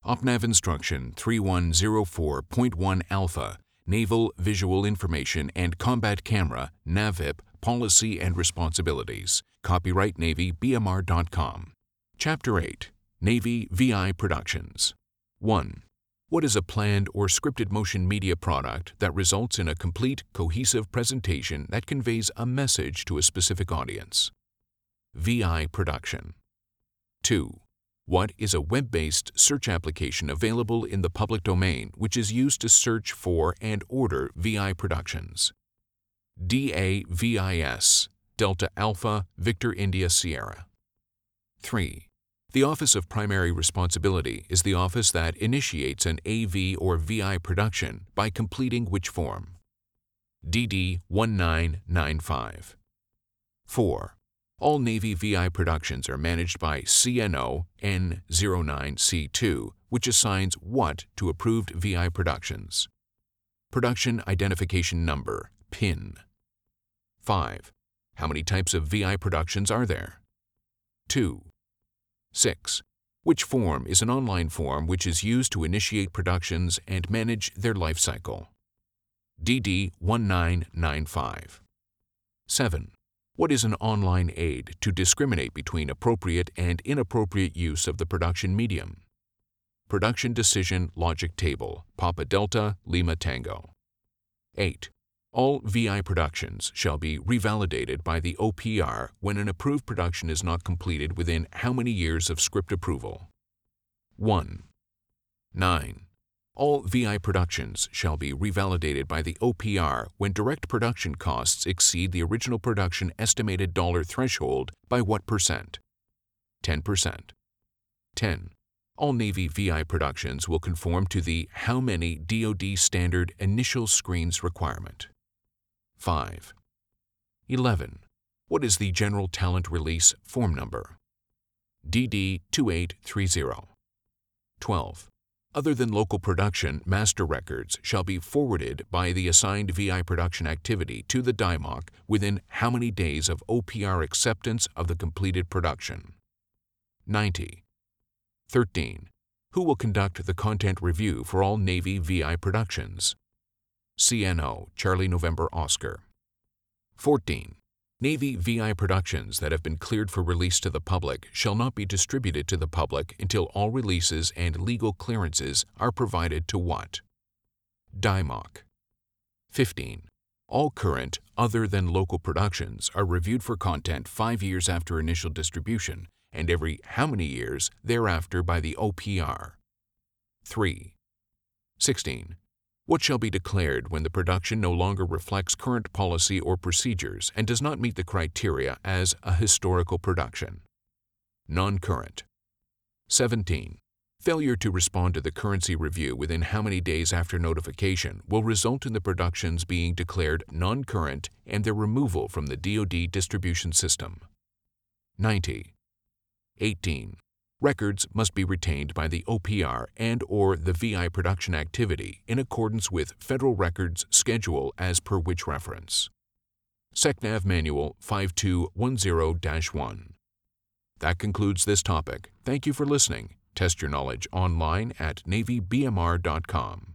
OPNAV Instruction 3104.1 Alpha, Naval Visual Information and Combat Camera, NAVIP, Policy and Responsibilities. Copyright Navy BMR.com. Chapter 8. Navy VI Productions. 1. What is a planned or scripted motion media product that results in a complete, cohesive presentation that conveys a message to a specific audience? VI production. 2. What is a web-based search application available in the public domain which is used to search for and order VI productions? DAVIS, Delta Alpha, Victor India Sierra. 3. The Office of Primary Responsibility is the office that initiates an AV or VI production by completing which form? DD 1995. 4. All Navy VI productions are managed by CNO N09C2, which assigns what to approved VI productions? Production Identification Number, PIN. 5. How many types of VI productions are there? 2. 6. Which form is an online form which is used to initiate productions and manage their life cycle? DD 1995. 7. What is an online aid to discriminate between appropriate and inappropriate use of the production medium? Production Decision Logic Table, Papa Delta, Lima Tango. 8. All VI productions shall be revalidated by the OPR when an approved production is not completed within how many years of script approval? 1. 9. All VI productions shall be revalidated by the OPR when direct production costs exceed the original production estimated dollar threshold by what percent? 10%. 10. All Navy VI productions will conform to the how many DoD standard initial screens requirement? 5. 11. What is the General Talent Release Form Number? DD 2830. 12. Other than local production, master records shall be forwarded by the assigned VI production activity to the DIMOC within how many days of OPR acceptance of the completed production? 90. 13. Who will conduct the content review for all Navy VI productions? CNO, Charlie November Oscar. 14. Navy VI productions that have been cleared for release to the public shall not be distributed to the public until all releases and legal clearances are provided to what? DIMOC. 15. All current, other than local productions are reviewed for content 5 years after initial distribution and every how many years thereafter by the OPR? 3. 16. What shall be declared when the production no longer reflects current policy or procedures and does not meet the criteria as a historical production? Non-current. 17. Failure to respond to the currency review within how many days after notification will result in the productions being declared non-current and their removal from the DoD distribution system? 90. 18. Records must be retained by the OPR and/or the VI production activity in accordance with Federal Records Schedule as per which reference? SECNAV Manual 5210-1. That concludes this topic. Thank you for listening. Test your knowledge online at NavyBMR.com.